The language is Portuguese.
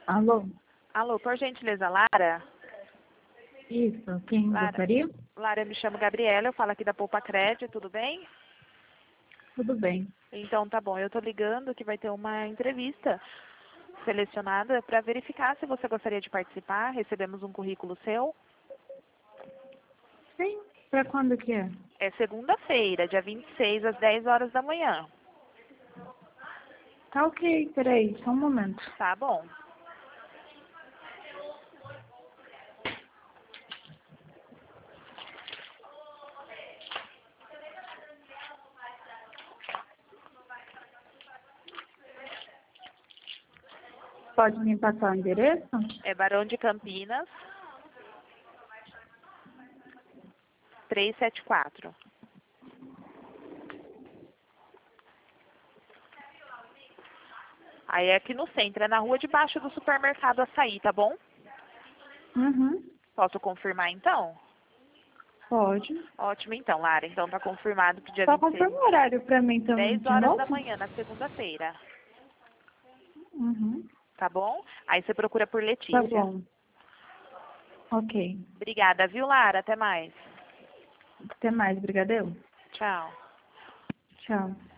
Alô? Alô, por gentileza, Lara? Isso, quem Lara, gostaria? Lara, eu me chamo Gabriela, eu falo aqui da Poupa Crédito, tudo bem? Tudo bem. Então tá bom, eu tô ligando que vai ter uma entrevista selecionada para verificar se você gostaria de participar. Recebemos um currículo seu. Sim, pra quando que é? É segunda-feira, dia 26, às 10 horas da manhã. Tá ok, peraí, só um momento. Tá bom. Pode me passar o endereço? É Barão de Campinas, 374. Aí é aqui no centro, é na rua de baixo do supermercado Açaí, tá bom? Uhum, Posso confirmar então? pode. Ótimo então, Lara. Então tá confirmado pro dia Só 26, confirma o horário pra mim também 10 de horas da novo? manhã, na segunda-feira. Uhum, Tá bom? Aí você procura por tá Letícia. bom. Ok. Obrigada, viu, Lara? Até mais. Até mais, brigadeiro. Tchau. Tchau.